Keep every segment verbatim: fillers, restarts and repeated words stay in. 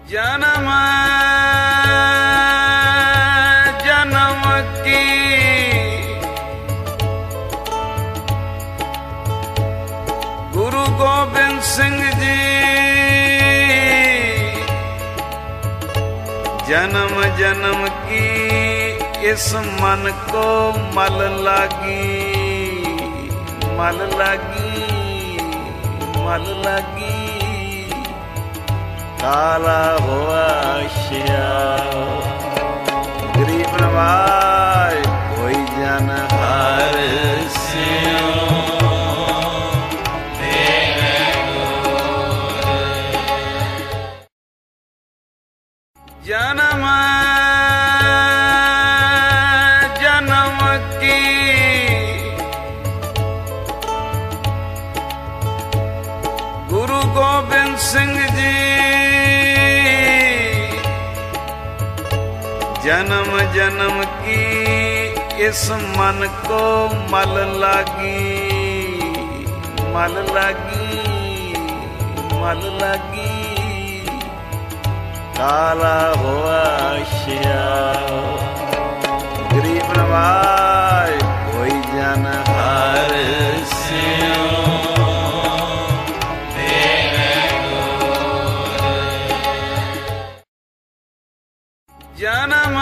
जन्म जन्म की गुरु गोबिंद सिंह जी जन्म जन्म की इस मन को मल लागी मल लागी मल लागी काला हुआ श्याम गरीब नवाज कोई जन हर सियों जन्म जन्म की गुरु गोबिंद सिंह जी जन्म जन्म की इस मन को मल लागी मल लागी मल लागी काला हुआ श्याम गरीब नवाज कोई जन हर सियों जन्म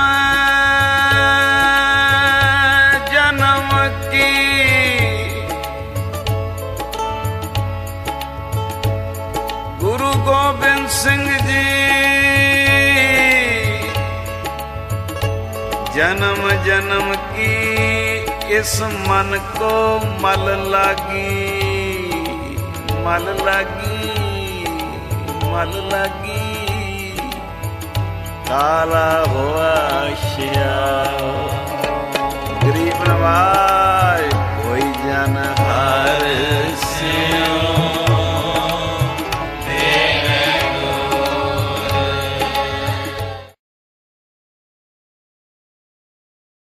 जन्म की गुरु गोबिंद सिंह जी जन्म जन्म की इस मन को मल लागी मल लागी मल लागी काला हुआ श्याम गरीब नवाज